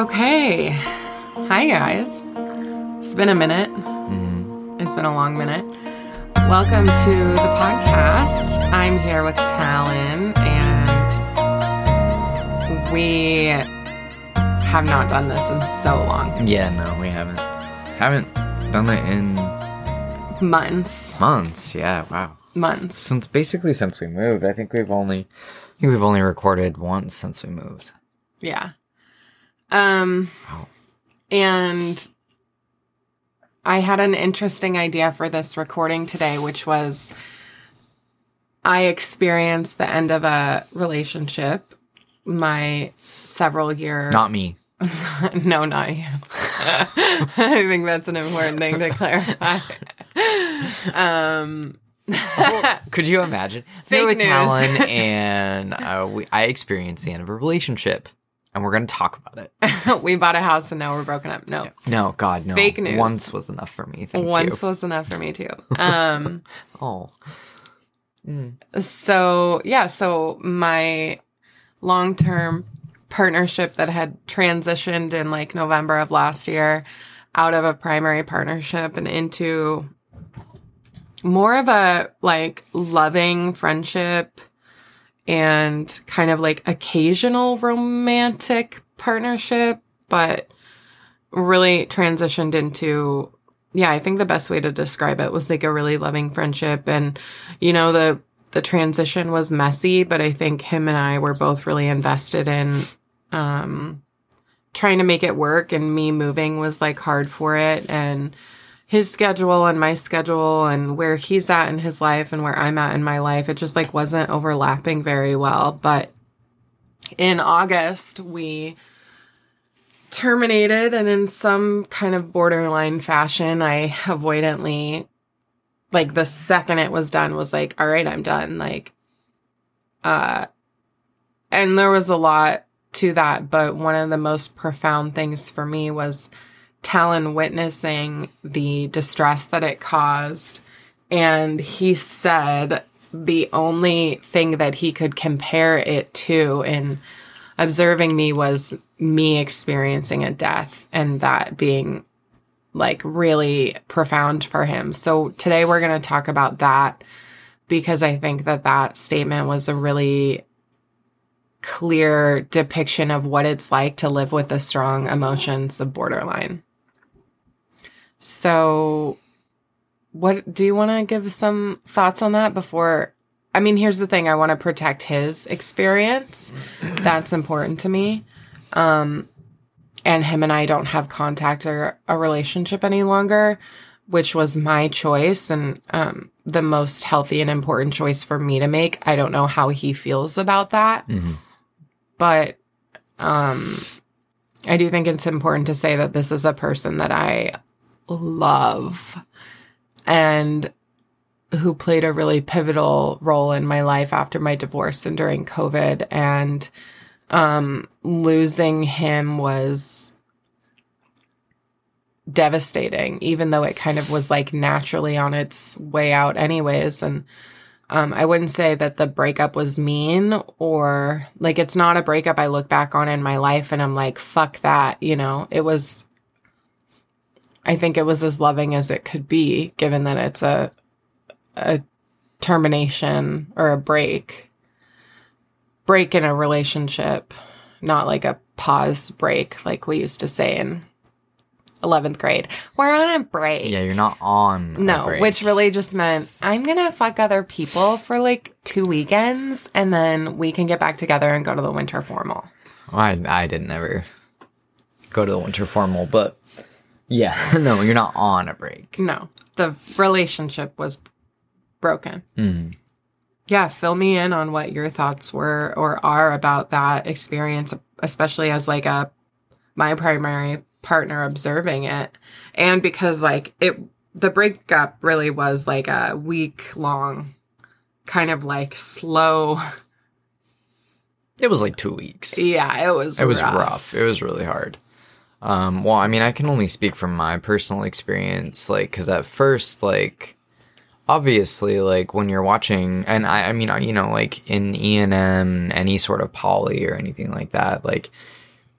Okay. Hi, guys. It's been a minute. It's been a long minute. Welcome to the podcast. I'm here with Talon, and we have not done this in so long. Yeah, no, we haven't. Haven't done it in Months. months. Yeah, wow. Months. Since we moved. I think we've only recorded once since we moved. Yeah. Wow. And I had an interesting idea for this recording today, which was I experienced the end of a relationship, my several year... Not me. No, not you. I think that's an important thing to clarify. Could you imagine? Fake with news. Talon and I experienced the end of a relationship, and we're going to talk about it. We bought a house and now we're broken up. No. No, God, no. Fake news. Once was enough for me. Thank Once you. was enough for me, too. Oh. So my long-term partnership that had transitioned in like November of last year out of a primary partnership and into more of a like loving friendship and kind of like occasional romantic partnership, but really transitioned into, I think the best way to describe it was like a really loving friendship. And, you know, the transition was messy, but I think him and I were both really invested in trying to make it work, and me moving was like hard for it, and his schedule and my schedule and where he's at in his life and where I'm at in my life, it just like wasn't overlapping very well. But in August, we terminated, and in some kind of borderline fashion, I avoidantly, like the second it was done, was like, all right, I'm done. Like, and there was a lot to that, but one of the most profound things for me was Talon witnessing the distress that it caused. And he said the only thing that he could compare it to in observing me was me experiencing a death, and that being like really profound for him. So today we're going to talk about that, because I think that statement was a really clear depiction of what it's like to live with the strong emotions of borderline. So what do you want to give some thoughts on that before? I mean, here's the thing. I want to protect his experience. That's important to me. And him and I don't have contact or a relationship any longer, which was my choice and the most healthy and important choice for me to make. I don't know how he feels about that. Mm-hmm. But I do think it's important to say that this is a person that I love and who played a really pivotal role in my life after my divorce and during COVID. And losing him was devastating, even though it kind of was like naturally on its way out anyways. And I wouldn't say that the breakup was mean, or like, it's not a breakup I look back on in my life and I'm like, fuck that, you know. I think it was as loving as it could be, given that it's a termination or a break in a relationship, not like a pause break like we used to say in 11th grade. We're on a break. Yeah, you're not on a break. Which really just meant I'm going to fuck other people for like 2 weekends, and then we can get back together and go to the winter formal. I didn't ever go to the winter formal, but yeah, no, you're not on a break. No, the relationship was broken. Mm. Yeah, fill me in on what your thoughts were or are about that experience, especially as like my primary partner observing it. And because like the breakup really was like a week-long kind of like slow. It was like 2 weeks. Yeah, it was rough. It was really hard. Well, I mean, I can only speak from my personal experience, like, because at first, like, obviously, like, when you're watching, and I mean, you know, like, in E&M, any sort of poly or anything like that, like,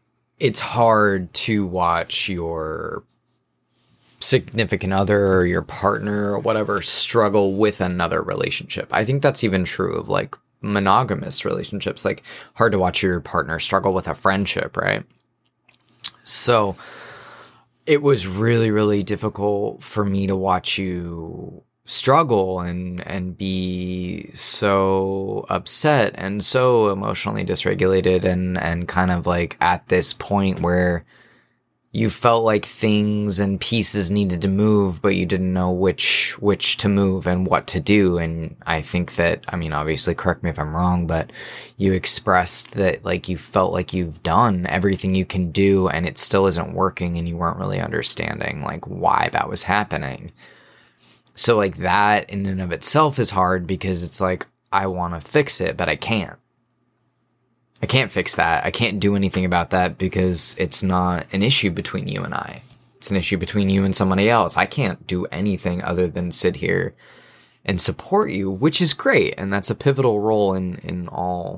it's hard to watch your significant other or your partner or whatever struggle with another relationship. I think that's even true of like monogamous relationships. Like, hard to watch your partner struggle with a friendship, right? So it was really, really difficult for me to watch you struggle and be so upset and so emotionally dysregulated and kind of like at this point where you felt like things and pieces needed to move, but you didn't know which to move and what to do. And I think that, I mean, obviously correct me if I'm wrong, but you expressed that like you felt like you've done everything you can do and it still isn't working, and you weren't really understanding like why that was happening. So like that in and of itself is hard, because it's like, I want to fix it, but I can't. I can't fix that. I can't do anything about that because it's not an issue between you and I. It's an issue between you and somebody else. I can't do anything other than sit here and support you, which is great. And that's a pivotal role in all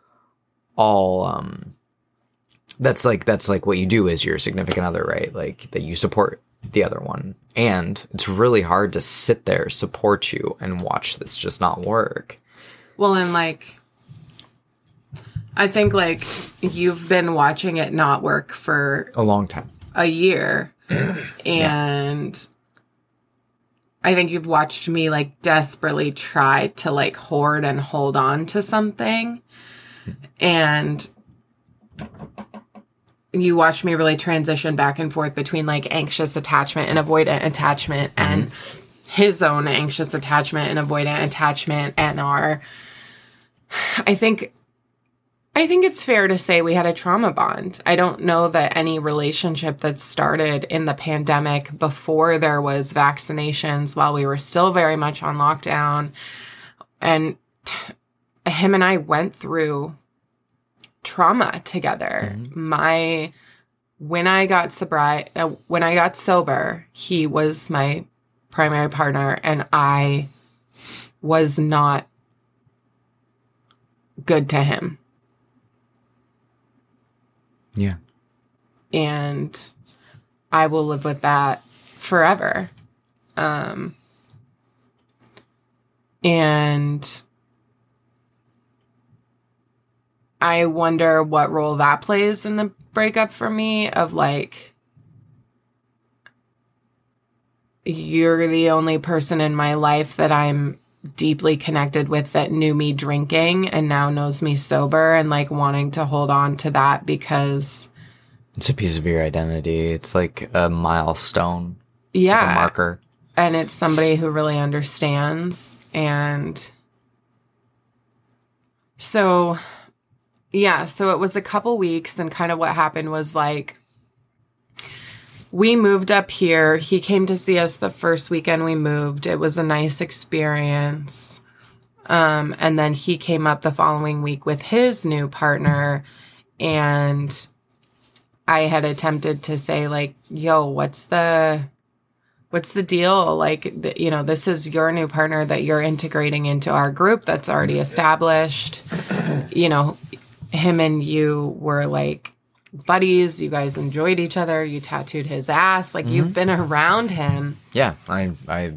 that's like what you do as your significant other, right? Like that you support the other one. And it's really hard to sit there, support you, and watch this just not work. Well, and like, I think like you've been watching it not work for a long time, a year. And I think you've watched me like desperately try to like hoard and hold on to something. And you watched me really transition back and forth between like anxious attachment and avoidant attachment, and his own anxious attachment and avoidant attachment, and I think it's fair to say we had a trauma bond. I don't know that any relationship that started in the pandemic before there was vaccinations, while we were still very much on lockdown, and him and I went through trauma together. When I got sober, he was my primary partner, and I was not good to him. Yeah. And I will live with that forever. And I wonder what role that plays in the breakup for me, of like, you're the only person in my life that I'm deeply connected with that knew me drinking and now knows me sober, and like wanting to hold on to that because it's a piece of your identity. It's like a milestone. Yeah. It's like a marker. And it's somebody who really understands. And so, yeah, so it was a couple weeks, and kind of what happened was like, we moved up here. He came to see us the first weekend we moved. It was a nice experience. And then he came up the following week with his new partner. And I had attempted to say like, yo, what's the deal? Like, you know, this is your new partner that you're integrating into our group that's already established. You know, him and you were like buddies. You guys enjoyed each other. You tattooed his ass. Like, you've been around him. Yeah, I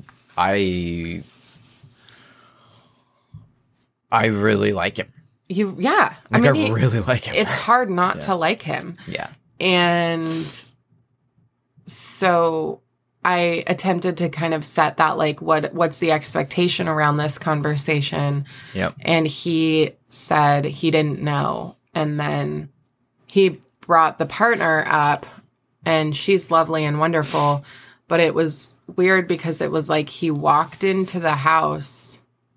really like him. I really like him. It's hard not to like him. Yeah. And so I attempted to kind of set that, like, what's the expectation around this conversation? Yep. And he said he didn't know. And then he brought the partner up, and she's lovely and wonderful. But it was weird because it was like he walked into the house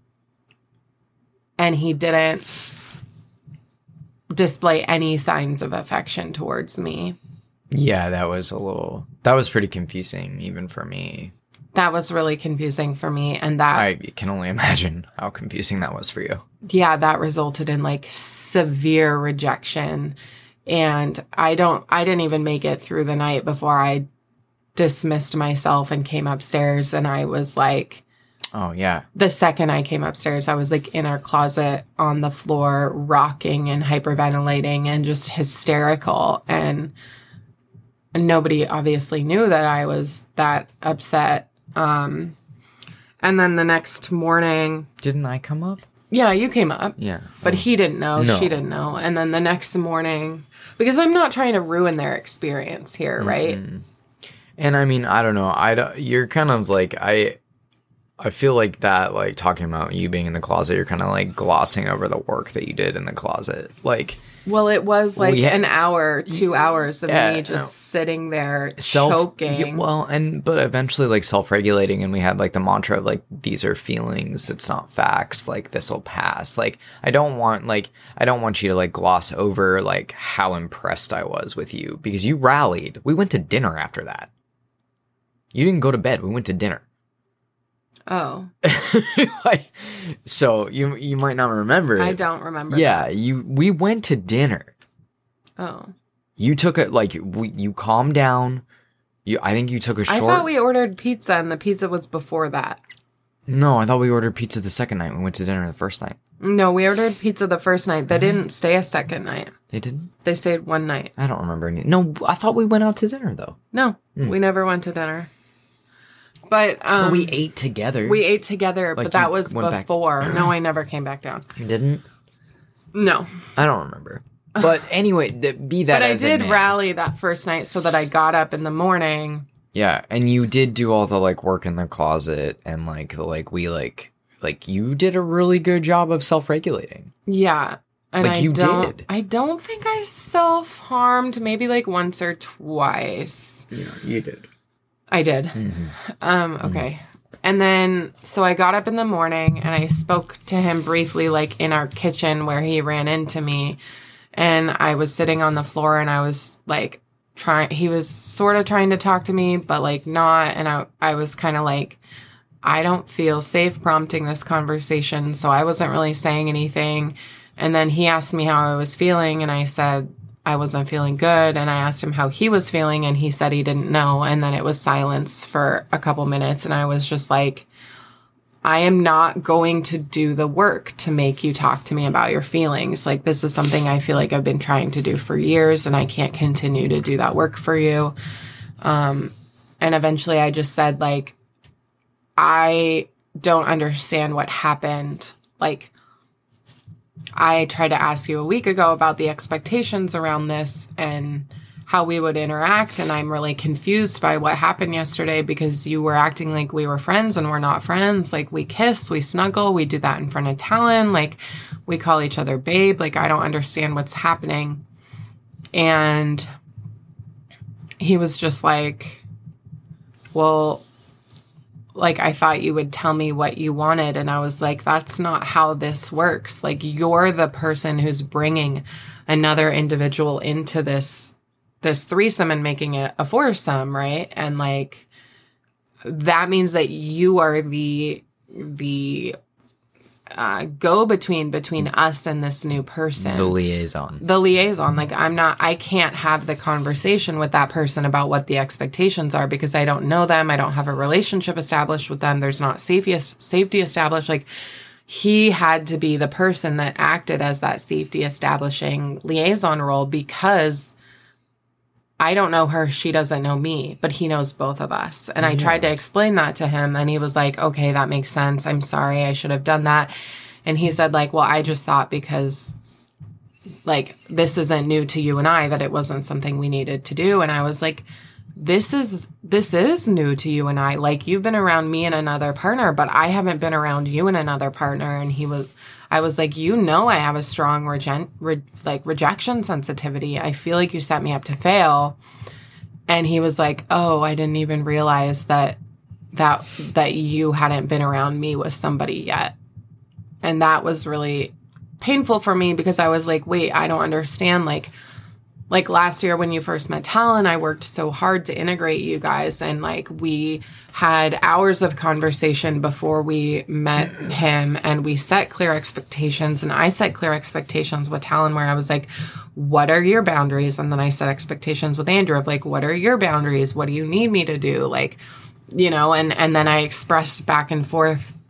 and he didn't display any signs of affection towards me. Yeah, that was pretty confusing even for me. That was really confusing for me. And that, I can only imagine how confusing that was for you. Yeah, that resulted in like severe rejection. And I didn't even make it through the night before I dismissed myself and came upstairs, and I was like, Oh, yeah. The second I came upstairs, I was like in our closet on the floor, rocking and hyperventilating and just hysterical. And nobody obviously knew that I was that upset. And then the next morning... Didn't I come up? Yeah, you came up. Yeah. But he didn't know. No. She didn't know. And then the next morning... Because I'm not trying to ruin their experience here, right? And I mean, I don't know. You're kind of like... I feel like that, like, talking about you being in the closet, you're kind of, like, glossing over the work that you did in the closet. Like... Well, it was like an hour, 2 hours of me just sitting there choking. But eventually, like, self-regulating, and we had, like, the mantra of, like, these are feelings, it's not facts, like, this will pass. Like, I don't want you to, like, gloss over, like, how impressed I was with you, because you rallied. We went to dinner after that. You didn't go to bed. We went to dinner. Oh. So you might not remember. I don't remember. Yeah, we went to dinner. Oh. You took it like you calmed down. I think you took a short. I thought we ordered pizza and the pizza was before that. No, I thought we ordered pizza the second night. We went to dinner the first night. No, we ordered pizza the first night. They didn't stay a second night. They didn't? They stayed one night. I don't remember any. No, I thought we went out to dinner though. No, we never went to dinner. But we ate together. We ate together, Like but that you was went before. No, I never came back down. You didn't? No. I don't remember. But anyway, be that But as I it did may. rally that first night so that I got up in the morning. Yeah, and you did do all the like work in the closet and like you did a really good job of self-regulating. Yeah. And Like, you did. I don't think I self-harmed, maybe like once or twice. Yeah, you did. I did. Okay. And then, so I got up in the morning and I spoke to him briefly, like in our kitchen where he ran into me. And I was sitting on the floor and I was like he was sort of trying to talk to me, but like not. And I was kind of like, I don't feel safe prompting this conversation. So I wasn't really saying anything. And then he asked me how I was feeling. And I said, I wasn't feeling good. And I asked him how he was feeling and he said he didn't know. And then it was silence for a couple minutes. And I was just like, I am not going to do the work to make you talk to me about your feelings. Like, this is something I feel like I've been trying to do for years and I can't continue to do that work for you. And eventually I just said, like, I don't understand what happened. Like, I tried to ask you a week ago about the expectations around this and how we would interact. And I'm really confused by what happened yesterday because you were acting like we were friends and we're not friends. Like, we kiss, we snuggle, we do that in front of Talon. Like, we call each other babe. Like, I don't understand what's happening. And he was just like, well, like, I thought you would tell me what you wanted. And I was like, that's not how this works. Like, you're the person who's bringing another individual into this threesome and making it a foursome, right? And like, that means that you are the go-between between us and this new person. The liaison. Like, I can't have the conversation with that person about what the expectations are because I don't know them. I don't have a relationship established with them. There's not safety established. Like, he had to be the person that acted as that safety establishing liaison role because I don't know her, she doesn't know me, but he knows both of us. And I tried to explain that to him, and he was like, okay, that makes sense. I'm sorry, I should have done that. And he said, like, well, I just thought because, like, this isn't new to you and I, that it wasn't something we needed to do. And I was like, this is new to you and I. Like, you've been around me and another partner, but I haven't been around you and another partner. And I was like, you know, I have a strong rejection sensitivity. I feel like you set me up to fail. And he was like, oh, I didn't even realize that you hadn't been around me with somebody yet. And that was really painful for me because I was like, wait, I don't understand. Like last year when you first met Talon, I worked so hard to integrate you guys. And like, we had hours of conversation before we met him and we set clear expectations. And I set clear expectations with Talon where I was like, what are your boundaries? And then I set expectations with Andrew of like, what are your boundaries? What do you need me to do? Like, you know, and then I expressed back and forth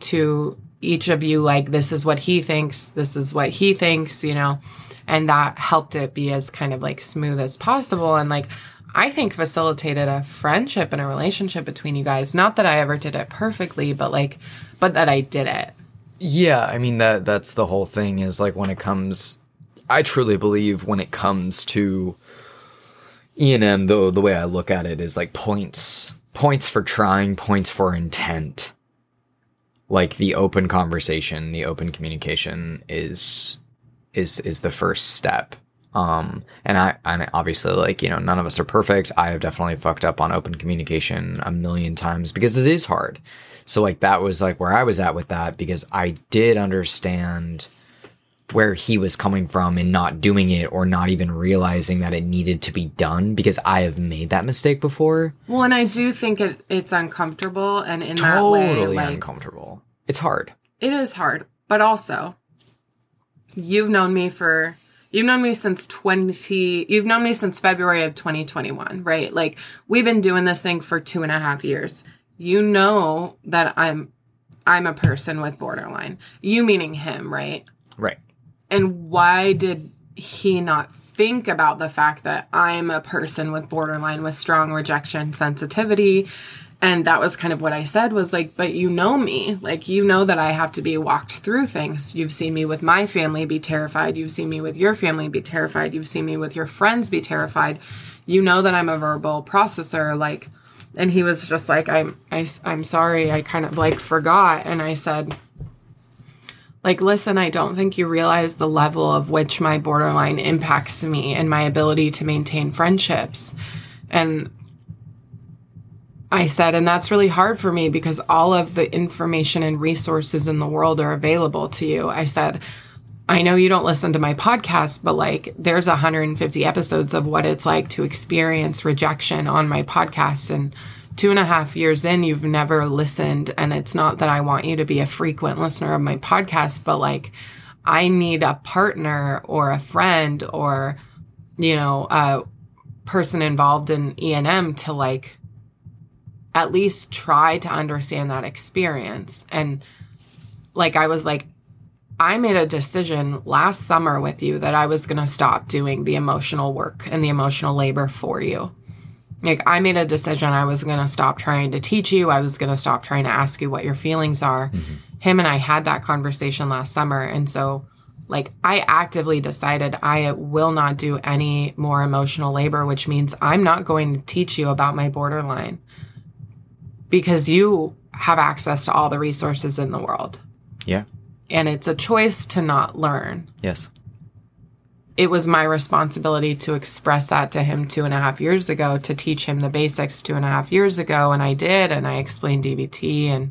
to each of you, like, this is what he thinks, this is what he thinks, you know, and that helped it be as kind of like smooth as possible. And like, I think facilitated a friendship and a relationship between you guys. Not that I ever did it perfectly, but that I did it. Yeah, I mean, that's the whole thing is like when it comes, I truly believe when it comes to E&M, though, the way I look at it is like points for trying, points for intent. Like the open conversation, the open communication is the first step. And I obviously, like, you know, none of us are perfect. I have definitely fucked up on open communication a million times because it is hard. So like that was like where I was at with that, because I did understand where he was coming from and not doing it, or not even realizing that it needed to be done, because I have made that mistake before. Well, and I do think it's uncomfortable, and in totally that way, like, uncomfortable. It's hard. It is hard, but also, you've known me since February of 2021, right? Like, we've been doing this thing for 2.5 years. You know that I'm a person with borderline. You meaning him, right? Right. And why did he not think about the fact that I'm a person with borderline with strong rejection sensitivity? And that was kind of what I said, was like, but you know me. Like, you know that I have to be walked through things. You've seen me with my family be terrified. You've seen me with your family be terrified. You've seen me with your friends be terrified. You know that I'm a verbal processor. Like, and he was just like, I'm sorry. I kind of like forgot. And I said, like, listen, I don't think you realize the level of which my borderline impacts me and my ability to maintain friendships. And I said, and that's really hard for me because all of the information and resources in the world are available to you. I said, I know you don't listen to my podcast, but like, there's 150 episodes of what it's like to experience rejection on my podcast. And 2.5 years in, you've never listened. And it's not that I want you to be a frequent listener of my podcast, but like, I need a partner or a friend or, you know, a person involved in E&M to like at least try to understand that experience. And like, I was like, I made a decision last summer with you that I was going to stop doing the emotional work and the emotional labor for you. Like, I made a decision I was going to stop trying to teach you. I was going to stop trying to ask you what your feelings are. Mm-hmm. Him and I had that conversation last summer. And so, like, I actively decided I will not do any more emotional labor, which means I'm not going to teach you about my borderline because you have access to all the resources in the world. Yeah. And it's a choice to not learn. Yes. It was my responsibility to express that to him 2.5 years ago, to teach him the basics 2.5 years ago. And I did. And I explained DBT, and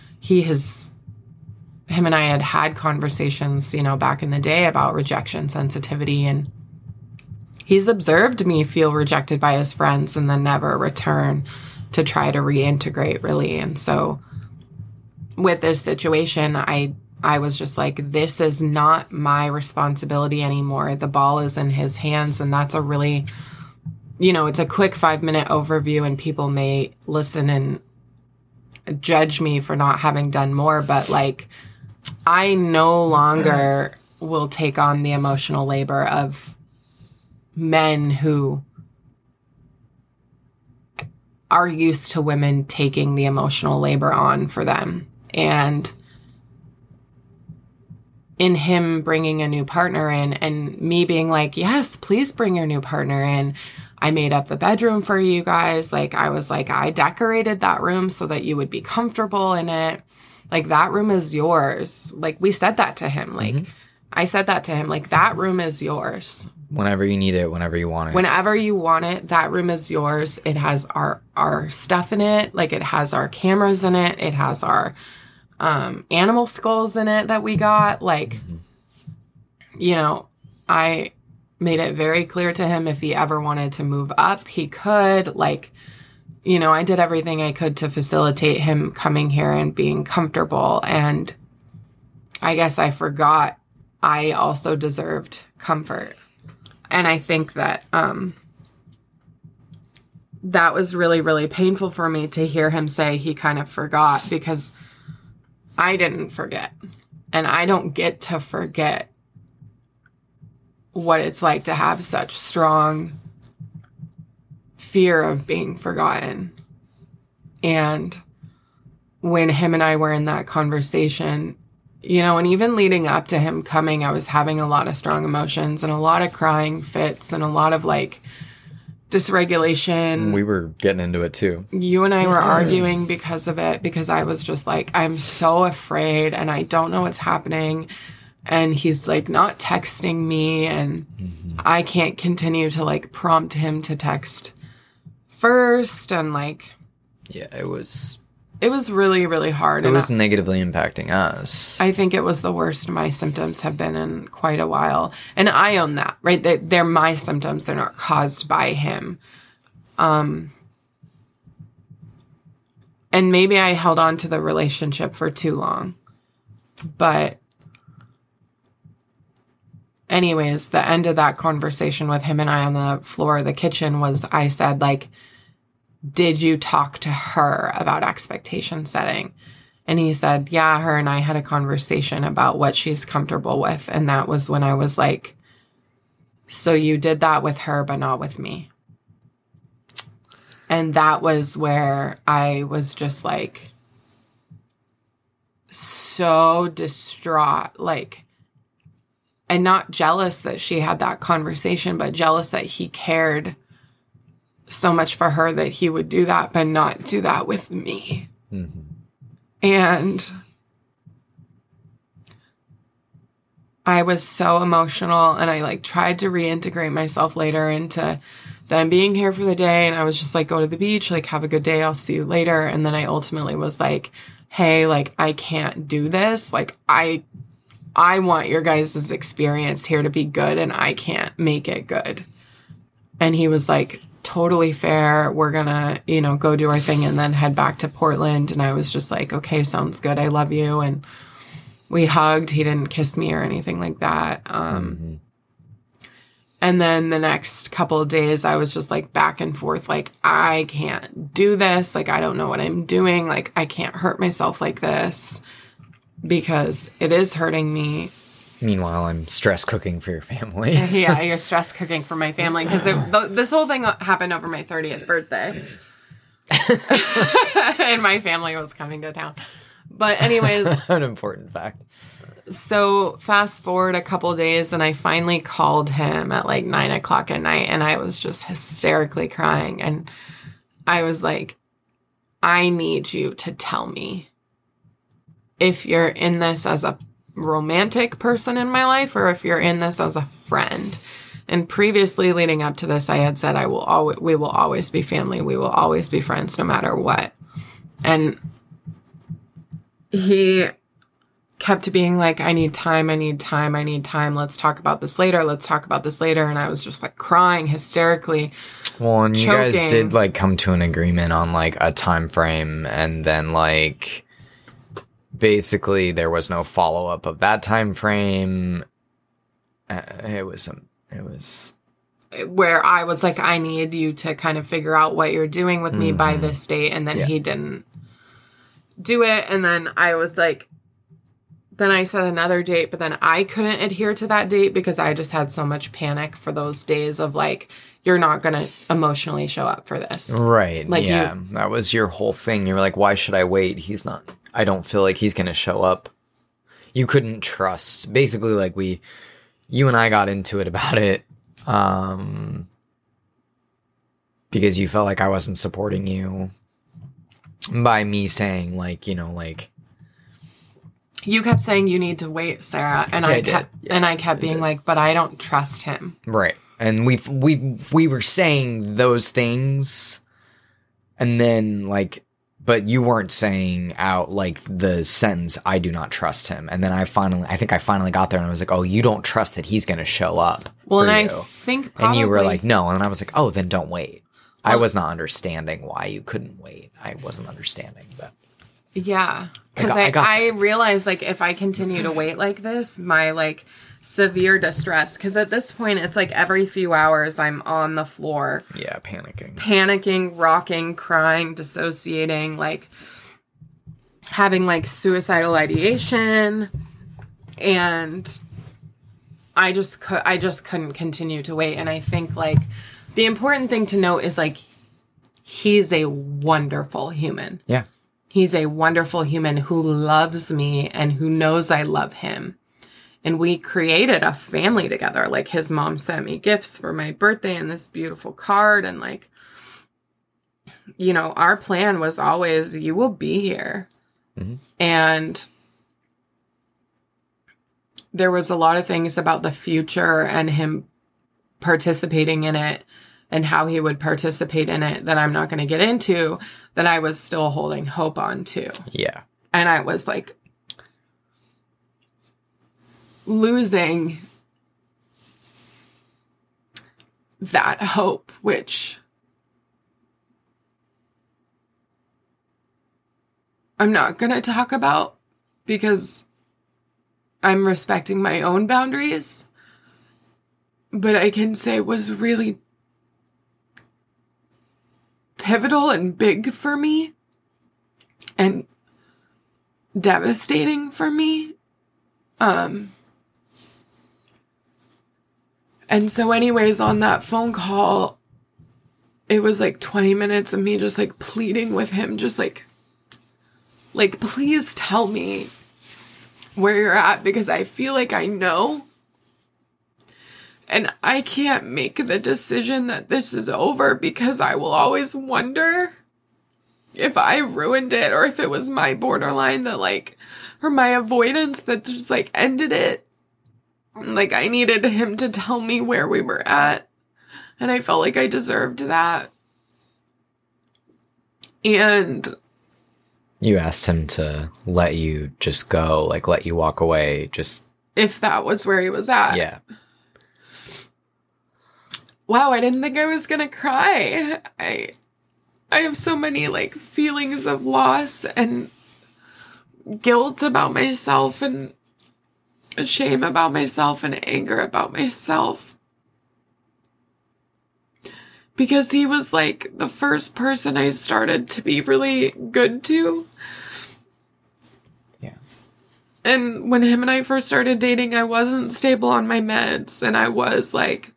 him and I had conversations, you know, back in the day about rejection sensitivity. And he's observed me feel rejected by his friends and then never return to try to reintegrate, really. And so with this situation, I was just like, this is not my responsibility anymore. The ball is in his hands. And that's a really, you know, it's a quick 5-minute overview, and people may listen and judge me for not having done more. But like, I no longer will take on the emotional labor of men who are used to women taking the emotional labor on for them. And in him bringing a new partner in and me being like, yes, please bring your new partner in. I made up the bedroom for you guys. Like, I was like, I decorated that room so that you would be comfortable in it. Like, that room is yours. Like, we said that to him. Like, mm-hmm. I said that to him. Like, that room is yours. Whenever you need it, whenever you want it. Whenever you want it, that room is yours. It has our stuff in it. Like, it has our cameras in it. It has our animal skulls in it that we got. Like, mm-hmm. you know, I made it very clear to him if he ever wanted to move up, he could. Like, you know, I did everything I could to facilitate him coming here and being comfortable. And I guess I forgot I also deserved comfort. And I think that that was really, really painful for me to hear him say he kind of forgot, because I didn't forget. And I don't get to forget what it's like to have such strong fear of being forgotten. And when him and I were in that conversation, you know, and even leading up to him coming, I was having a lot of strong emotions and a lot of crying fits and a lot of like dysregulation. We were getting into it too. You and I were arguing because of it, because I was just like, I'm so afraid and I don't know what's happening. And he's like not texting me, and I can't continue to like prompt him to text first. And like, yeah, it was really, really hard. It was negatively impacting us. I think it was the worst my symptoms have been in quite a while. And I own that, right? They're my symptoms. They're not caused by him. And maybe I held on to the relationship for too long. But anyways, the end of that conversation with him and I on the floor of the kitchen was, I said, like, did you talk to her about expectation setting? And he said, yeah, her and I had a conversation about what she's comfortable with. And that was when I was like, so you did that with her, but not with me. And that was where I was just like, so distraught, like, and not jealous that she had that conversation, but jealous that he cared so much for her that he would do that, but not do that with me. Mm-hmm. And I was so emotional, and I like tried to reintegrate myself later into them being here for the day. And I was just like, go to the beach, like have a good day. I'll see you later. And then I ultimately was like, hey, like I can't do this. Like I want your guys' experience here to be good, and I can't make it good. And he was like, totally fair. We're gonna, you know, go do our thing and then head back to Portland. And I was just like, okay, sounds good. I love you. And we hugged. He didn't kiss me or anything like that. And then the next couple of days, I was just like back and forth, like, I can't do this. Like, I don't know what I'm doing. Like, I can't hurt myself like this because it is hurting me. Meanwhile, I'm stress cooking for your family. Yeah, you're stress cooking for my family because this whole thing happened over my 30th birthday. And my family was coming to town. But anyways. An important fact. So fast forward a couple days, and I finally called him at like 9 o'clock at night, and I was just hysterically crying. And I was like, I need you to tell me if you're in this as a romantic person in my life or if you're in this as a friend. And previously, leading up to this, I had said we will always be family. We will always be friends no matter what. And he kept being like, I need time. Let's talk about this later. And I was just like crying hysterically. Well, and choking. You guys did like come to an agreement on like a time frame, and then like basically there was no follow-up of that time frame. It was where I was like, I need you to kind of figure out what you're doing with me by this date. And then he didn't do it. And then I was like, then I set another date, but then I couldn't adhere to that date because I just had so much panic for those days of like, you're not going to emotionally show up for this. Right. Like yeah. That was your whole thing. You were like, why should I wait? I don't feel like he's going to show up. You couldn't trust. Basically, like you and I got into it about it because you felt like I wasn't supporting you by me saying like, you know, like. You kept saying you need to wait, Sarah, and I kept being like, but I don't trust him. Right. And we were saying those things, and then like, but you weren't saying out like the sentence, I do not trust him. And then I think I finally got there and I was like, oh, you don't trust that he's going to show up. Well, and I think probably. And you were like, no. And I was like, oh, then don't wait. Well, I was not understanding why you couldn't wait. I wasn't understanding that. Yeah. Because I realized like if I continue to wait like this, my like severe distress, because at this point it's like every few hours I'm on the floor. Yeah, panicking, rocking, crying, dissociating, like having like suicidal ideation, and I just couldn't continue to wait. And I think like the important thing to note is like he's a wonderful human. Yeah. He's a wonderful human who loves me and who knows I love him. And we created a family together. Like his mom sent me gifts for my birthday and this beautiful card. And like, you know, our plan was always, you will be here. Mm-hmm. And there was a lot of things about the future and him participating in it and how he would participate in it that I'm not going to get into, that I was still holding hope on to. Yeah. And I was like losing that hope, which I'm not going to talk about because I'm respecting my own boundaries, but I can say was really pivotal and big for me and devastating for me. And so anyways, on that phone call, it was like 20 minutes of me just like pleading with him, just like, please tell me where you're at, because I feel like I know. And I can't make the decision that this is over because I will always wonder if I ruined it or if it was my borderline that like, or my avoidance that just like ended it. Like I needed him to tell me where we were at. And I felt like I deserved that. And you asked him to let you just go, like let you walk away, just if that was where he was at. Yeah. Wow, I didn't think I was gonna cry. I have so many like feelings of loss and guilt about myself and shame about myself and anger about myself. Because he was like the first person I started to be really good to. Yeah. And when him and I first started dating, I wasn't stable on my meds, and I was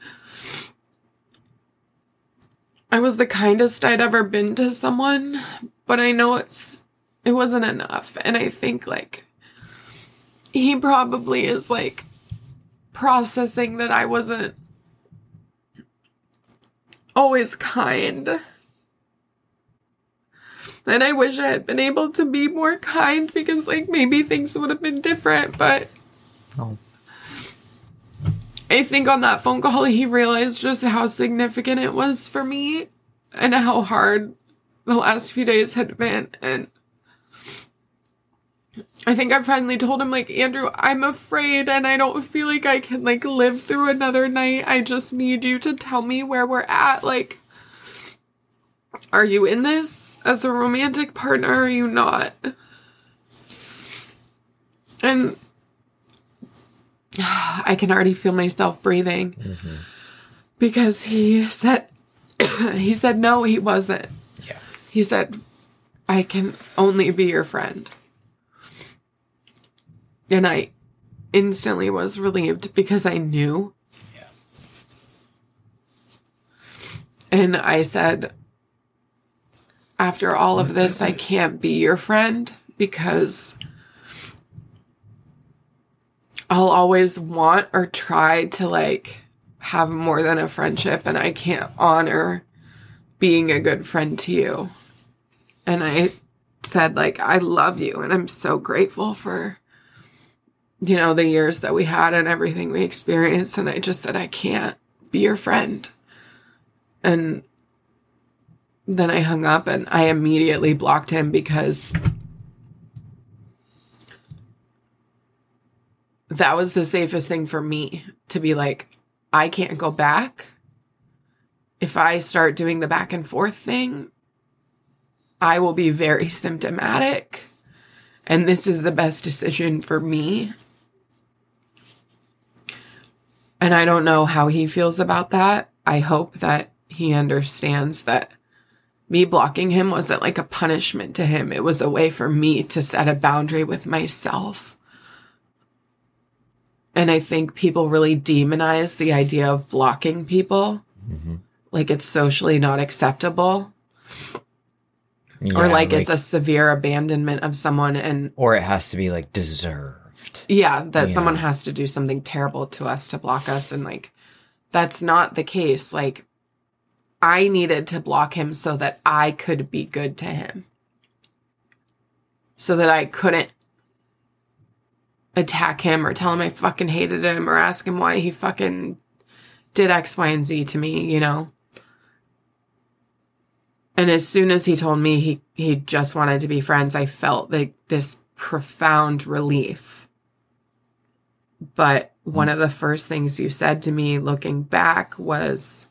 the kindest I'd ever been to someone, but I know it wasn't enough. And I think like he probably is like processing that I wasn't always kind. And I wish I had been able to be more kind because like maybe things would have been different, but I think on that phone call, he realized just how significant it was for me and how hard the last few days had been. And I think I finally told him, like, Andrew, I'm afraid and I don't feel like I can, like, live through another night. I just need you to tell me where we're at. Like, are you in this as a romantic partner or are you not? And I can already feel myself breathing because he said no, he wasn't. Yeah. He said, I can only be your friend. And I instantly was relieved because I knew. Yeah. And I said, after all of this, I can't be your friend because I'll always want or try to like have more than a friendship, and I can't honor being a good friend to you. And I said, like, I love you and I'm so grateful for, you know, the years that we had and everything we experienced. And I just said, I can't be your friend. And then I hung up and I immediately blocked him because that was the safest thing for me to be like, I can't go back. If I start doing the back and forth thing, I will be very symptomatic. And this is the best decision for me. And I don't know how he feels about that. I hope that he understands that me blocking him wasn't like a punishment to him. It was a way for me to set a boundary with myself. And I think people really demonize the idea of blocking people. Mm-hmm. Like it's socially not acceptable. Yeah, or like it's a severe abandonment of someone, and or it has to be like deserved. Yeah, that someone has to do something terrible to us to block us. And like, that's not the case. Like, I needed to block him so that I could be good to him. So that I couldn't attack him or tell him I fucking hated him or ask him why he fucking did X, Y, and Z to me, you know? And as soon as he told me he just wanted to be friends, I felt like this profound relief. But one of the first things you said to me looking back was,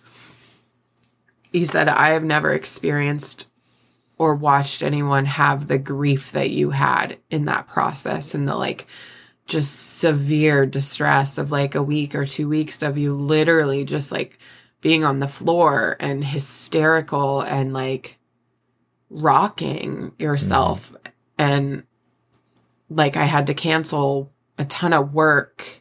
you said, I have never experienced or watched anyone have the grief that you had in that process, and the like just severe distress of like a week or 2 weeks of you literally just like being on the floor and hysterical and like rocking yourself. Mm-hmm. And like I had to cancel a ton of work.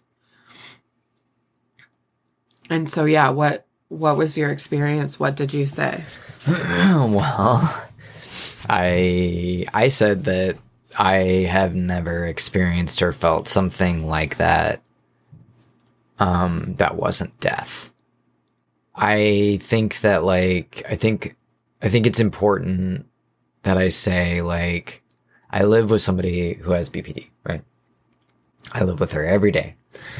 And so, yeah, what was your experience? What did you say? Well, I said that I have never experienced or felt something like that. That wasn't death. I think that like, I think it's important that I say like, I live with somebody who has BPD, right? I live with her every day.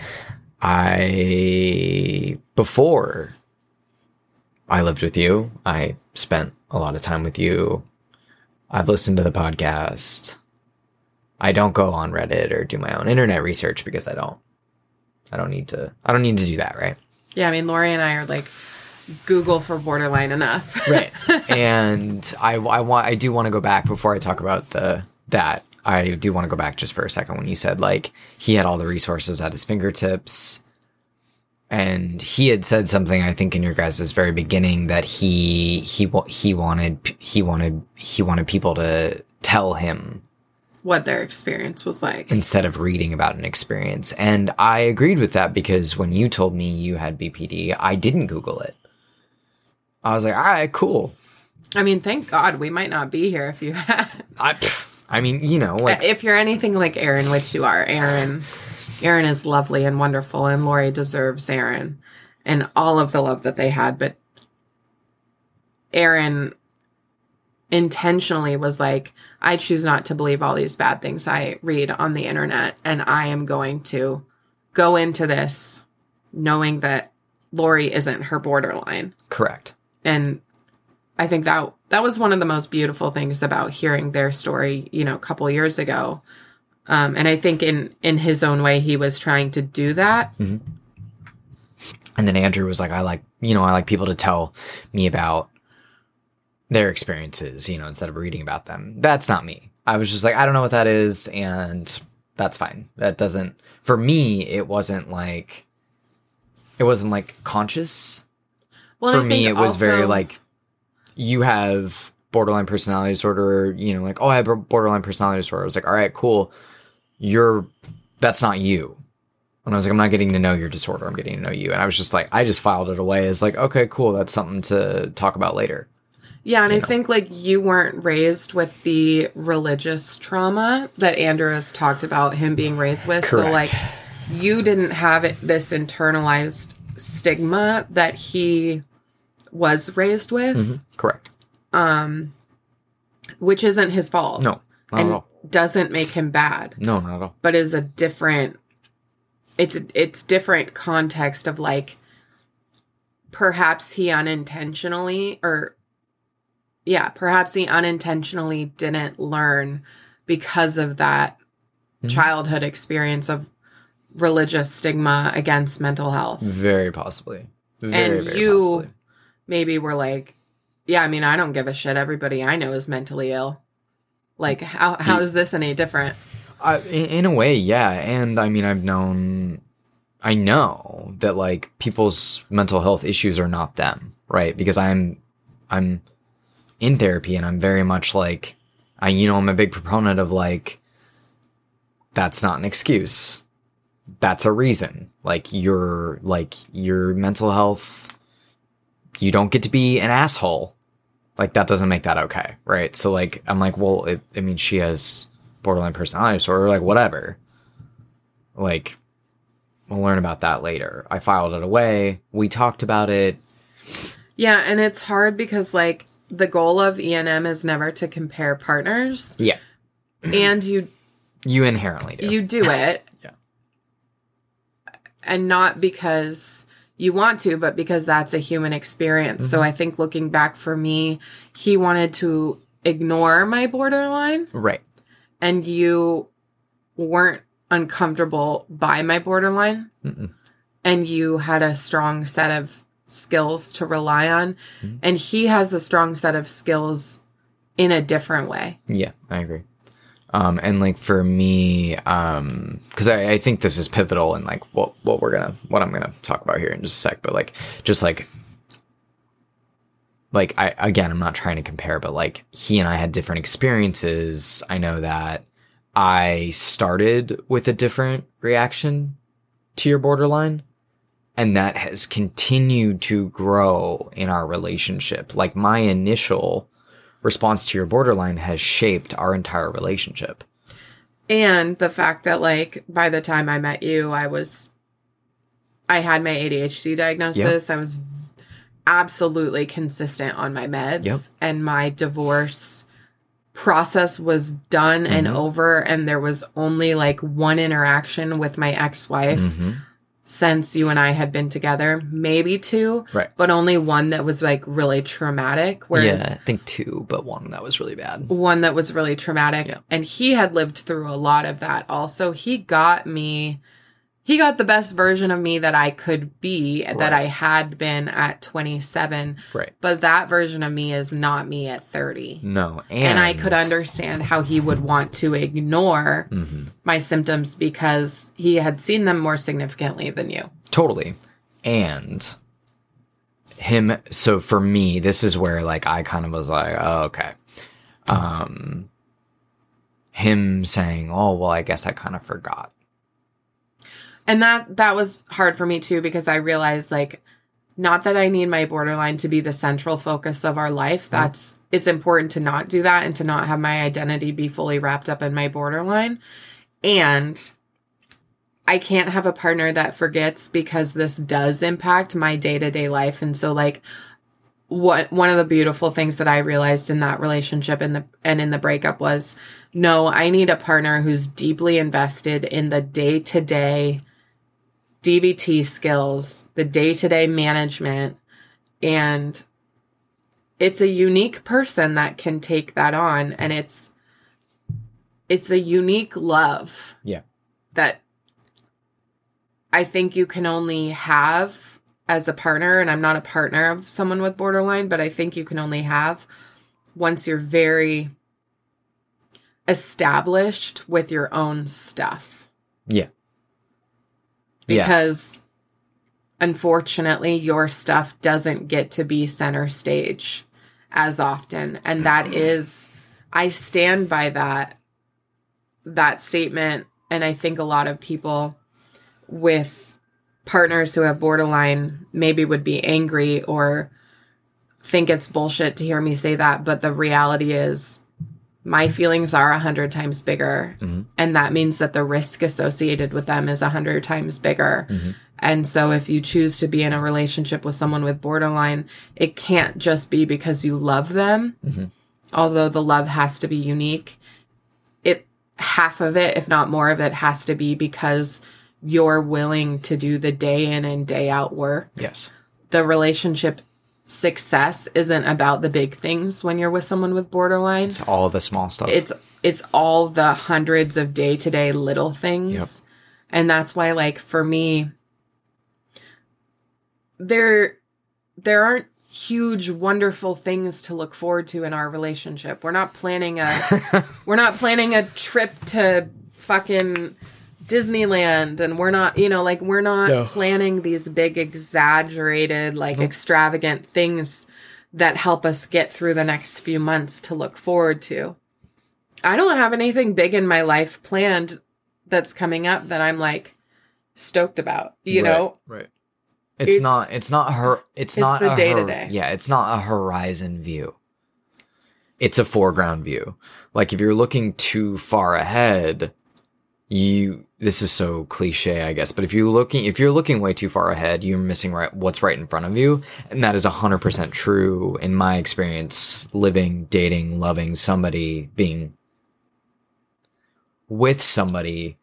Before I lived with you, I spent a lot of time with you. I've listened to the podcast. I don't go on Reddit or do my own internet research because I don't need to do that, right? Yeah, I mean, Lori and I are like Google for borderline enough. Right. And I do want to go back before I talk about that. I do want to go back just for a second when you said like he had all the resources at his fingertips, and he had said something, I think in your guys' very beginning, that he wanted people to tell him what their experience was like instead of reading about an experience. And I agreed with that, because when you told me you had BPD, I didn't Google it. I was like, all right, cool. I mean, thank God we might not be here if you had. I mean, you know, like, if you're anything like Erin, which you are, Erin is lovely and wonderful, and Lori deserves Erin and all of the love that they had. But Erin intentionally was like, I choose not to believe all these bad things I read on the internet, and I am going to go into this knowing that Lori isn't her borderline. Correct. And I think that was one of the most beautiful things about hearing their story, you know, a couple years ago. And I think in his own way, he was trying to do that. Mm-hmm. And then Andrew was like, I like people to tell me about their experiences, you know, instead of reading about them. That's not me. I was just like, I don't know what that is, and that's fine. That doesn't, for me, it wasn't like conscious. Well, for me, it was very like, you have borderline personality disorder, you know, like, oh, I have borderline personality disorder. I was like, all right, cool. That's not you. And I was like, I'm not getting to know your disorder. I'm getting to know you. And I was just like, I just filed it away as like, okay, cool. That's something to talk about later. Yeah. And I think like you weren't raised with the religious trauma that Andrew has talked about him being raised with. Correct. So like you didn't have this internalized stigma that he was raised with. Mm-hmm. Correct. Which isn't his fault. No, not at all. Doesn't make him bad. No, not at all. But is a different, it's different context of like, perhaps he unintentionally didn't learn because of that childhood experience of religious stigma against mental health. Very possibly. Very possibly. Maybe were like, yeah, I mean, I don't give a shit. Everybody I know is mentally ill. Like, how is this any different? In a way, yeah. And I mean, I know that like people's mental health issues are not them, right? Because I'm in therapy, and I'm very much like, I'm a big proponent of like, that's not an excuse. That's a reason. Like your mental health, you don't get to be an asshole. Like that doesn't make that okay, right? So like, I'm like, well, she has borderline personality disorder, like whatever. Like, we'll learn about that later. I filed it away. We talked about it. Yeah, and it's hard because like the goal of E&M is never to compare partners. Yeah. And you inherently do. You do it. Yeah. And not because you want to, but because that's a human experience. Mm-hmm. So I think looking back for me, he wanted to ignore my borderline. Right. And you weren't uncomfortable by my borderline. Mm-mm. And you had a strong set of skills to rely on. Mm-hmm. And he has a strong set of skills in a different way. Yeah, I agree. And like for me, cause I think this is pivotal in like what I'm going to talk about here in just a sec, but like, just like I'm not trying to compare, but like he and I had different experiences. I know that I started with a different reaction to your borderline, and that has continued to grow in our relationship. Like my initial response to your borderline has shaped our entire relationship. And the fact that like by the time I met you, I had my ADHD diagnosis. Yep. I was absolutely consistent on my meds. Yep. And my divorce process was done and over, and there was only like one interaction with my ex-wife since you and I had been together, maybe two, right? But only one that was like really traumatic. Whereas I think two, but one that was really bad. One that was really traumatic. Yeah. And he had lived through a lot of that also. He got the best version of me that I could be, right, that I had been at 27. Right. But that version of me is not me at 30. No. And I could understand how he would want to ignore my symptoms because he had seen them more significantly than you. Totally. And so for me, this is where like I kind of was like, oh, okay. Him saying, oh, well, I guess I kind of forgot. And that was hard for me too, because I realized like, not that I need my borderline to be the central focus of our life. It's important to not do that and to not have my identity be fully wrapped up in my borderline. And I can't have a partner that forgets, because this does impact my day-to-day life. And so like one of the beautiful things that I realized in that relationship and in the breakup was, no, I need a partner who's deeply invested in the day-to-day DBT skills, the day-to-day management, and it's a unique person that can take that on, and it's a unique love. Yeah. That I think you can only have as a partner, and I'm not a partner of someone with borderline, but I think you can only have once you're very established with your own stuff. Yeah. Because unfortunately, your stuff doesn't get to be center stage as often. And that is, I stand by that statement. And I think a lot of people with partners who have borderline maybe would be angry or think it's bullshit to hear me say that. But the reality is, my feelings are 100 times bigger. Mm-hmm. And that means that the risk associated with them is 100 times bigger. Mm-hmm. And so if you choose to be in a relationship with someone with borderline, it can't just be because you love them. Mm-hmm. Although the love has to be unique. Half of it, if not more of it, has to be because you're willing to do the day in and day out work. Yes. The relationship success isn't about the big things when you're with someone with borderline. It's all the small stuff. It's all the hundreds of day-to-day little things. Yep. And that's why, like, for me, there aren't huge, wonderful things to look forward to in our relationship. We're not planning a trip to fucking Disneyland, and we're not planning these big, exaggerated, extravagant things that help us get through the next few months to look forward to. I don't have anything big in my life planned that's coming up that I'm like stoked about, you know? Right. It's not the day to day. Yeah, it's not a horizon view. It's a foreground view. Like if you're looking too far ahead, this is so cliche, I guess, but if you're looking way too far ahead, you're missing what's right in front of you. And that is 100% true in my experience, living, dating, loving somebody, being with somebody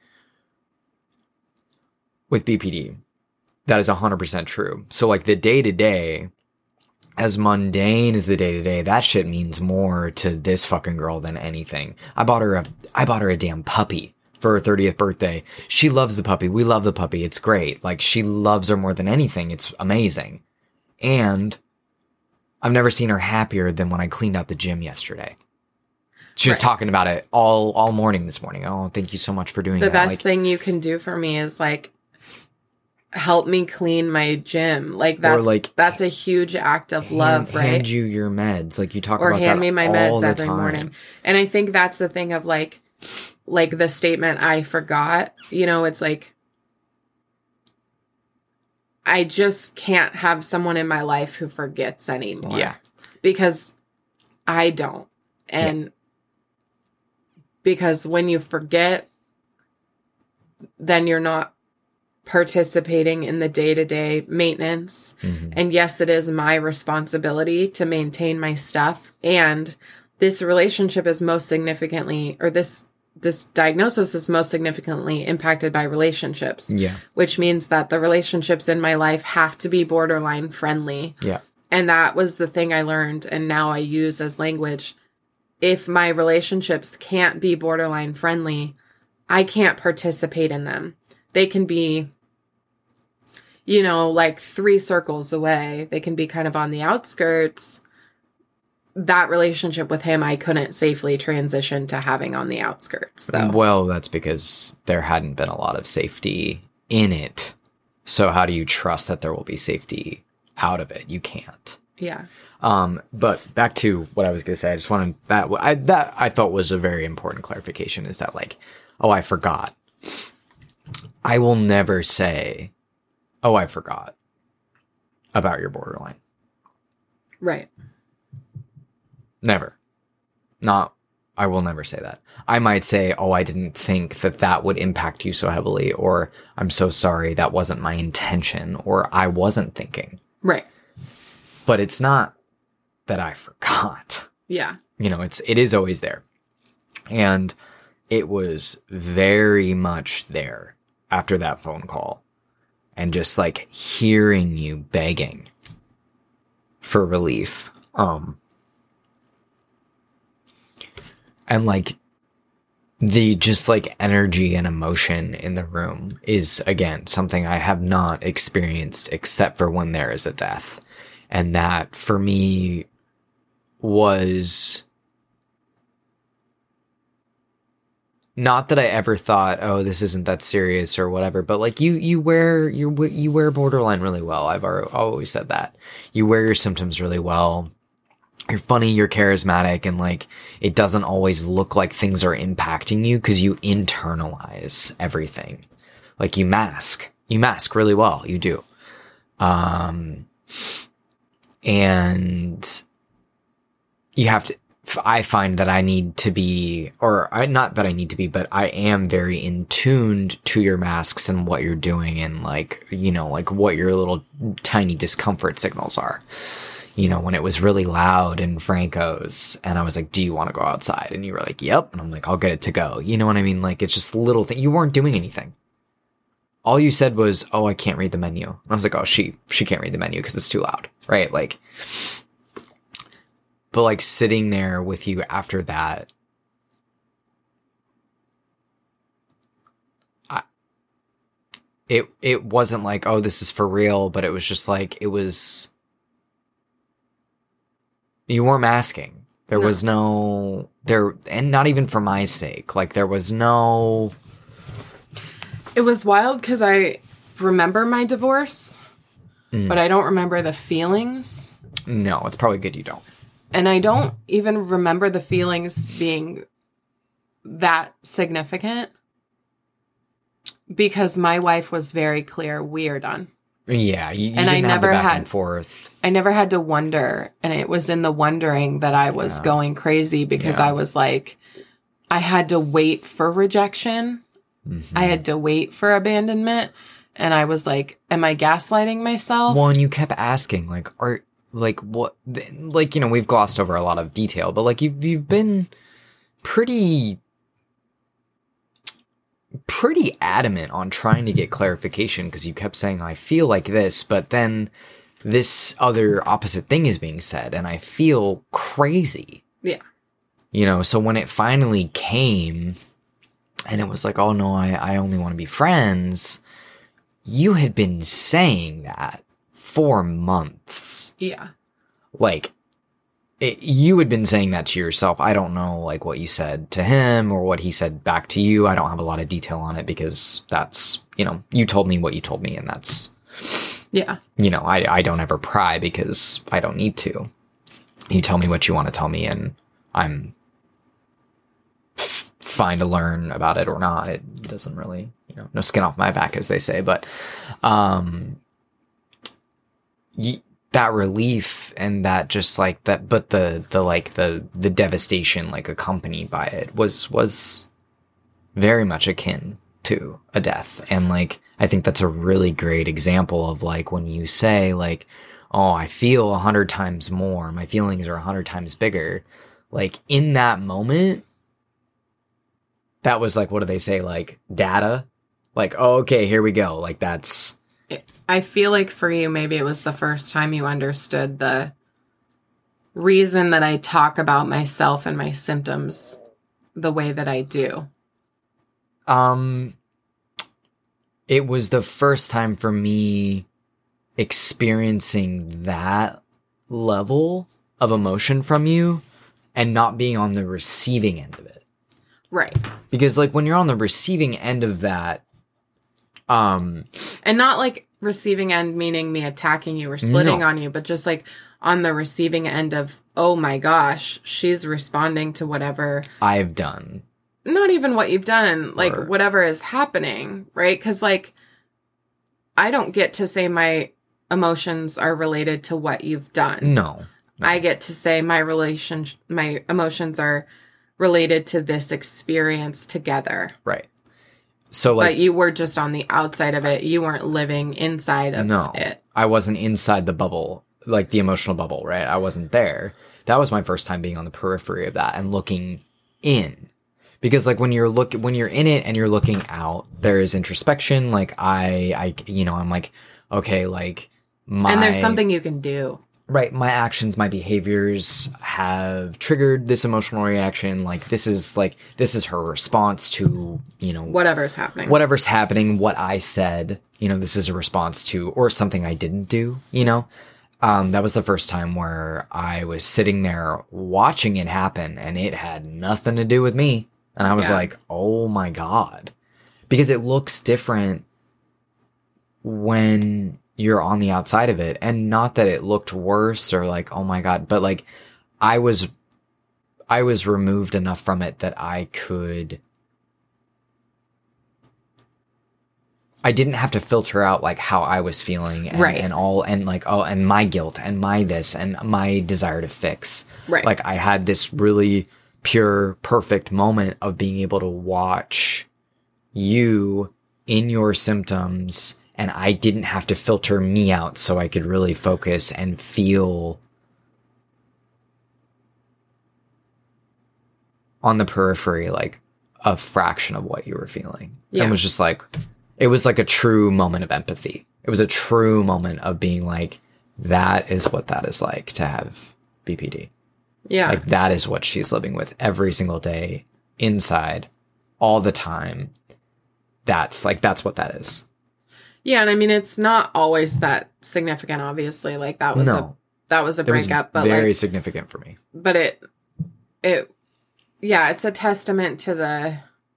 with BPD. That is 100% true. So like the day to day, as mundane as the day to day, that shit means more to this fucking girl than anything. I bought her a damn puppy for her 30th birthday. She loves the puppy. We love the puppy. It's great. Like she loves her more than anything. It's amazing. And I've never seen her happier than when I cleaned out the gym yesterday. She was talking about it all morning this morning. Oh, thank you so much for doing that. The best thing you can do for me is like help me clean my gym. Like that's a huge act of love, right? Hand you your meds. Like you talk or about that. Or hand me my meds every time. morning. And I think that's the thing of like the statement I forgot, you know, it's like I just can't have someone in my life who forgets anymore. Yeah. Because I don't. And because when you forget, then you're not participating in the day-to-day maintenance. Mm-hmm. And yes, it is my responsibility to maintain my stuff. And this relationship is most significantly, or this diagnosis is most significantly impacted by relationships. Yeah. Which means that the relationships in my life have to be borderline friendly. Yeah. And that was the thing I learned and now I use as language. If my relationships can't be borderline friendly, I can't participate in them. They can be, you know, like 3 circles away. They can be kind of on the outskirts. That relationship with him, I couldn't safely transition to having on the outskirts, though. Well, that's because there hadn't been a lot of safety in it. So how do you trust that there will be safety out of it? You can't. Yeah. But back to what I was going to say, I just wanted that I thought was a very important clarification is that like, oh, I forgot. I will never say, oh, I forgot about your borderline. Right. Never. I will never say that. I might say, oh, I didn't think that would impact you so heavily, or I'm so sorry, that wasn't my intention, or I wasn't thinking. Right. But it's not that I forgot. Yeah. You know, it is always there. And it was very much there after that phone call. And just like hearing you begging for relief. And like the just like energy and emotion in the room is again something I have not experienced except for when there is a death. And that for me was not that I ever thought, oh, this isn't that serious or whatever, but like you wear borderline really well. I've always said that. You wear your symptoms really well. You're funny, you're charismatic, and like it doesn't always look like things are impacting you because you internalize everything. Like you mask really well. You do. And you have to, I find that I need to be, not that I need to be, but I am very in tuned to your masks and what you're doing and like, you know, like what your little tiny discomfort signals are. You know, when it was really loud in Franco's and I was like, do you want to go outside? And you were like, yep. And I'm like, I'll get it to go. You know what I mean? Like, it's just little thing. You weren't doing anything. All you said was, oh, I can't read the menu. And I was like, oh, she can't read the menu because it's too loud. Right. Like, but like sitting there with you after that, it wasn't like, oh, this is for real, but it was just like, you weren't masking. There was no, and not even for my sake. Like there was no. It was wild because I remember my divorce, but I don't remember the feelings No, it's probably good you don't. And I don't even remember the feelings being that significant because my wife was very clear, we are done. Yeah, you and didn't I have never the back had and forth. I never had to wonder, and it was in the wondering that I was going crazy because I was like, I had to wait for rejection. Mm-hmm. I had to wait for abandonment, and I was like, am I gaslighting myself? Well, and you kept asking, like, what, like, you know, we've glossed over a lot of detail, but like you've been pretty adamant on trying to get clarification because you kept saying, I feel like this, but then this other opposite thing is being said and I feel crazy. Yeah. You know, so when it finally came and it was like, oh no, I only want to be friends, you had been saying that for months. Yeah. Like, you had been saying that to yourself. I don't know, like, what you said to him or what he said back to you. I don't have a lot of detail on it because that's, you know, you told me what you told me, and that's, yeah. You know, I don't ever pry because I don't need to. You tell me what you want to tell me, and I'm fine to learn about it or not. It doesn't really, you know, no skin off my back, as they say, but, that relief and that just like that, but the like the devastation like accompanied by it was very much akin to a death. And like, I think that's a really great example of like when you say like, oh, I feel 100 times more, my feelings are 100 times bigger. Like in that moment, that was like, what do they say? Like data, like, oh, okay, here we go. Like that's, I feel like for you, maybe it was the first time you understood the reason that I talk about myself and my symptoms the way that I do. It was the first time for me experiencing that level of emotion from you and not being on the receiving end of it. Right. Because like when you're on the receiving end of that, and not like receiving end meaning me attacking you or splitting on you, but just like on the receiving end of, oh my gosh, she's responding to whatever I've done. Not even what you've done, like or, whatever is happening, right? Because like I don't get to say my emotions are related to what you've done. No. I get to say my emotions are related to this experience together. Right. So like, but you were just on the outside of it. You weren't living inside of it. I wasn't inside the bubble, like the emotional bubble, right? I wasn't there. That was my first time being on the periphery of that and looking in. Because like when you're in it and you're looking out, there is introspection. Like I you know, I'm like, okay, like and there's something you can do. Right, my actions, my behaviors have triggered this emotional reaction. Like this is her response to, you know, whatever's happening, what I said, you know, this is a response to, or something I didn't do, you know. That was the first time where I was sitting there watching it happen and it had nothing to do with me. And I was like, oh my God, because it looks different when you're on the outside of it. And not that it looked worse or like, oh my God, but like I was removed enough from it that I didn't have to filter out like how I was feeling and, and like, oh, and my guilt and my this and my desire to fix. Right. Like I had this really pure, perfect moment of being able to watch you in your symptoms, and I didn't have to filter me out so I could really focus and feel on the periphery, like a fraction of what you were feeling. Yeah. It was just like, it was like a true moment of empathy. It was a true moment of being like, that is what that is like to have BPD. Yeah. Like that is what she's living with every single day, inside, all the time. That's what that is. Yeah, and I mean it's not always that significant, obviously. Like that was a breakup, but very significant for me. But it's a testament to the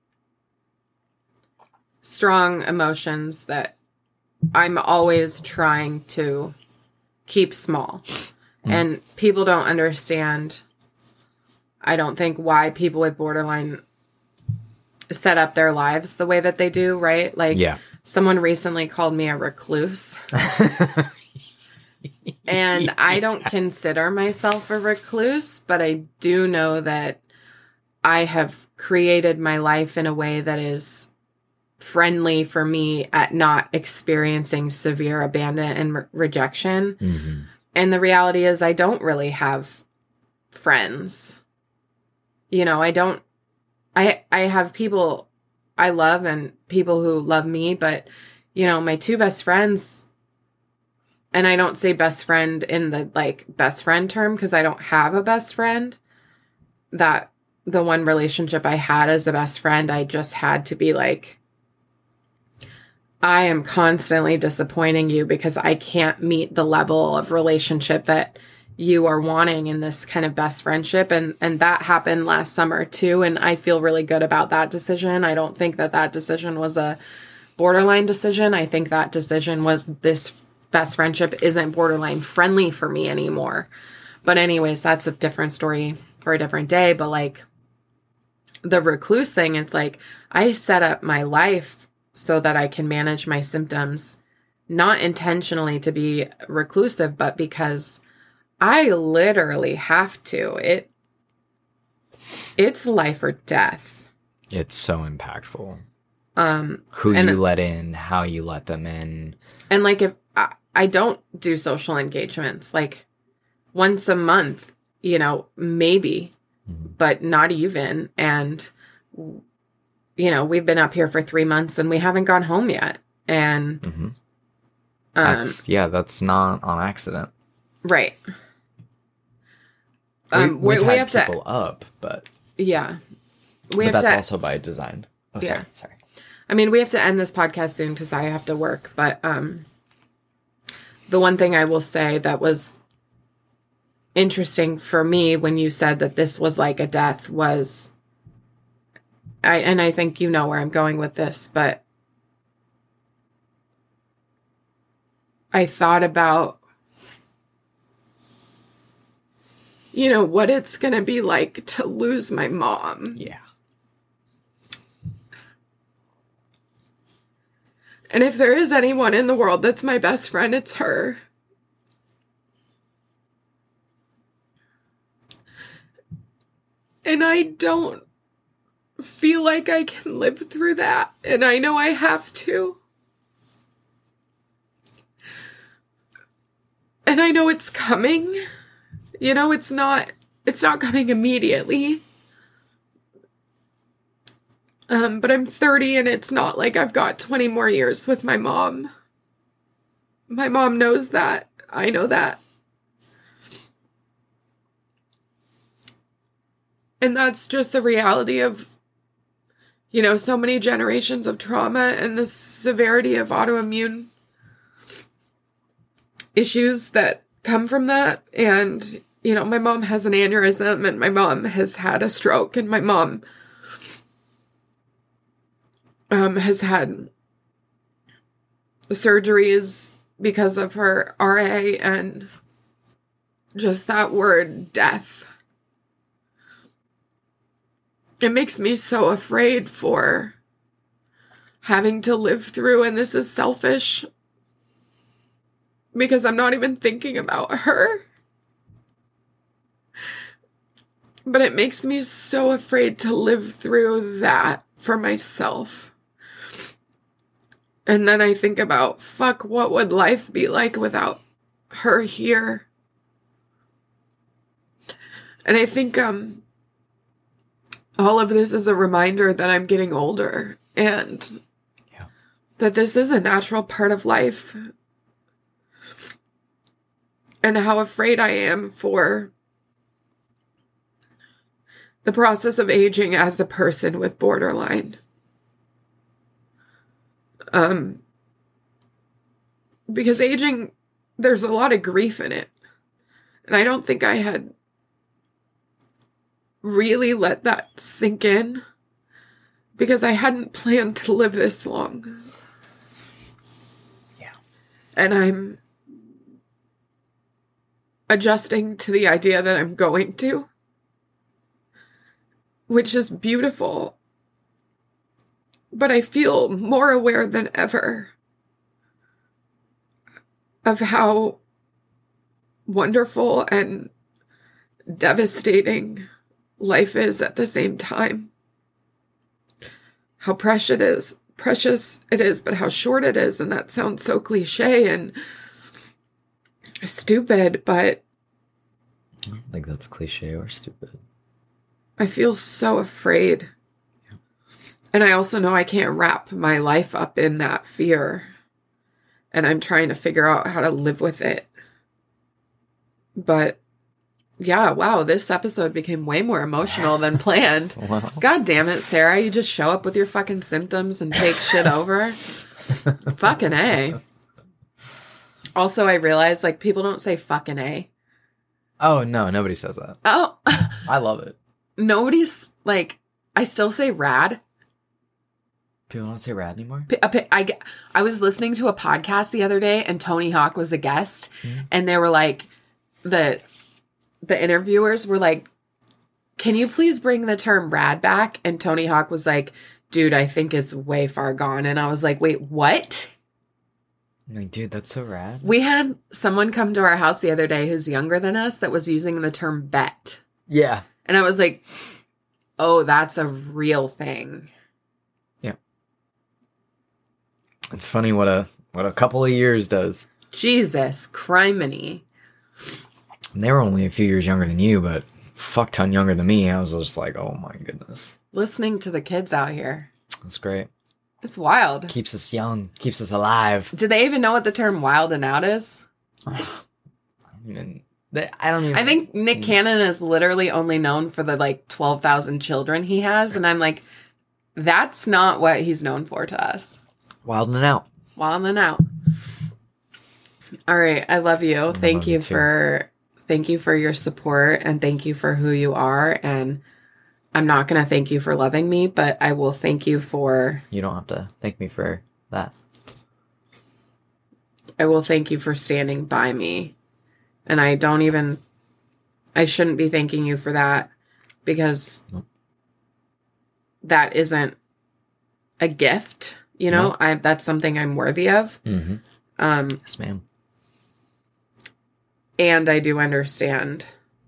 strong emotions that I'm always trying to keep small. And people don't understand, I don't think, why people with borderline set up their lives the way that they do, right? Like, someone recently called me a recluse. And I don't consider myself a recluse, but I do know that I have created my life in a way that is friendly for me at not experiencing severe abandonment and rejection. Mm-hmm. And the reality is I don't really have friends. You know, I have people I love and people who love me, but, you know, my two best friends, and I don't say best friend in the, like, best friend term because I don't have a best friend. That the one relationship I had as a best friend, I just had to be like, I am constantly disappointing you because I can't meet the level of relationship that you are wanting in this kind of best friendship. And that happened last summer too. And I feel really good about that decision. I don't think that decision was a borderline decision. I think that decision was this best friendship isn't borderline friendly for me anymore. But anyways, that's a different story for a different day. But like the recluse thing, it's like I set up my life so that I can manage my symptoms, not intentionally to be reclusive, but because I literally have to. It's life or death. It's so impactful. Who you let in, how you let them in. And like if I don't do social engagements, like once a month, you know, maybe, but not even. And you know, we've been up here for 3 months and we haven't gone home yet. And that's not on accident. Right. We have people up, but that's also by design. Oh, sorry. I mean, we have to end this podcast soon because I have to work. But the one thing I will say that was interesting for me when you said that this was like a death was, I think you know where I'm going with this, but I thought about, you know, what it's going to be like to lose my mom. Yeah. And if there is anyone in the world that's my best friend, it's her. And I don't feel like I can live through that. And I know I have to. And I know it's coming. You know, it's not coming immediately. But I'm 30 and it's not like I've got 20 more years with my mom. My mom knows that. I know that. And that's just the reality of, you know, so many generations of trauma and the severity of autoimmune issues that come from that. And, you know, my mom has an aneurysm and my mom has had a stroke and my mom has had surgeries because of her RA, and just that word death. It makes me so afraid for having to live through, and this is selfish because I'm not even thinking about her. But it makes me so afraid to live through that for myself. And then I think about, fuck, what would life be like without her here? And I think all of this is a reminder that I'm getting older and that this is a natural part of life. And how afraid I am for the process of aging as a person with borderline. Because aging, there's a lot of grief in it. And I don't think I had really let that sink in because I hadn't planned to live this long. Yeah. And adjusting to the idea that I'm going to, which is beautiful. But I feel more aware than ever of how wonderful and devastating life is at the same time. How precious it is, but how short it is. And that sounds so cliche and stupid, but I don't think that's cliche or stupid. I feel so afraid. And I also know I can't wrap my life up in that fear. And I'm trying to figure out how to live with it. But yeah, wow, this episode became way more emotional than planned. Wow. God damn it, Sarah. You just show up with your fucking symptoms and take shit over. Fucking A. Also, I realized, like, people don't say fucking A. Oh, no, nobody says that. Oh. I love it. Nobody's, like, I still say rad. People don't say rad anymore? I was listening to a podcast the other day, and Tony Hawk was a guest, and they were like, the interviewers were like, can you please bring the term rad back? And Tony Hawk was like, dude, I think it's way far gone. And I was like, wait, what? I'm like, dude, that's so rad. We had someone come to our house the other day who's younger than us that was using the term bet. Yeah. And I was like, oh, that's a real thing. Yeah. It's funny what a couple of years does. Jesus, criminy. And they were only a few years younger than you, but fuck ton younger than me. I was just like, oh my goodness. Listening to the kids out here. That's great. It's wild. Keeps us young. Keeps us alive. Do they even know what the term wild and out is? I don't even. I think Nick Cannon is literally only known for the, like, 12,000 children he has. And I'm like, that's not what he's known for to us. Wild and out. Wild and out. All right. I love you. Thank you for your support, and thank you for who you are. And I'm not going to thank you for loving me, but I will thank you for... You don't have to thank me for that. I will thank you for standing by me. And I shouldn't be thanking you for that, because that isn't a gift, you know? Nope. That's something I'm worthy of. Mm-hmm. Yes, ma'am. And I do understand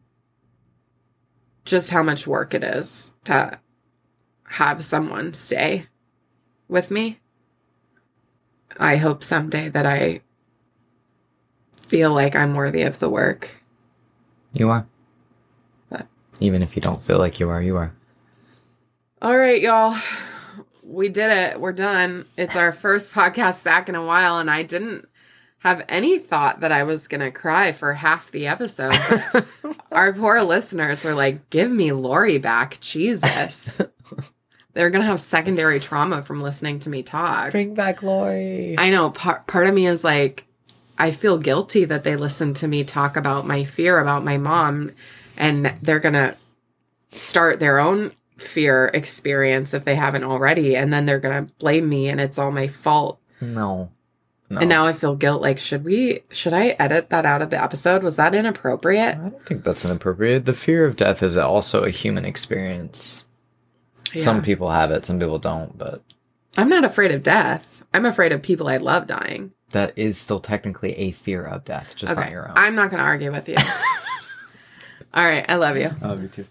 just how much work it is to have someone stay with me. I hope someday that I feel like I'm worthy of the work. You are. But even if you don't feel like you are, you are. All right, y'all. We did it. We're done. It's our first podcast back in a while, and I didn't have any thought that I was going to cry for half the episode. Our poor listeners were like, give me Lori back. Jesus. They're going to have secondary trauma from listening to me talk. Bring back Lori. I know. Part of me is like, I feel guilty that they listen to me talk about my fear about my mom, and they're going to start their own fear experience if they haven't already, and then they're going to blame me and it's all my fault. No. And now I feel guilt. Like, should I edit that out of the episode? Was that inappropriate? I don't think that's inappropriate. The fear of death is also a human experience. Yeah. Some people have it, some people don't, but... I'm not afraid of death. I'm afraid of people I love dying. That is still technically a fear of death, just not your own. I'm not going to argue with you. All right, I love you. I love you too.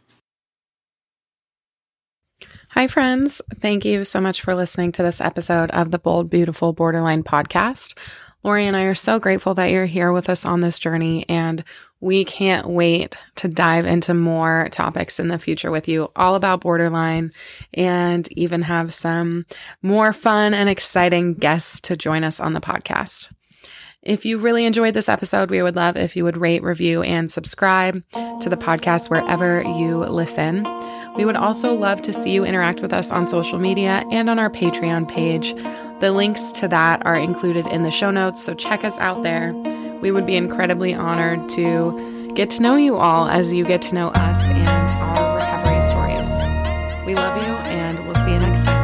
Hi, friends. Thank you so much for listening to this episode of the Bold, Beautiful Borderline podcast. Lori and I are so grateful that you're here with us on this journey, and we can't wait to dive into more topics in the future with you, all about borderline, and even have some more fun and exciting guests to join us on the podcast. If you really enjoyed this episode, we would love if you would rate, review, and subscribe to the podcast wherever you listen. We would also love to see you interact with us on social media and on our Patreon page. The links to that are included in the show notes, so check us out there. We would be incredibly honored to get to know you all as you get to know us and our recovery stories. We love you, and we'll see you next time.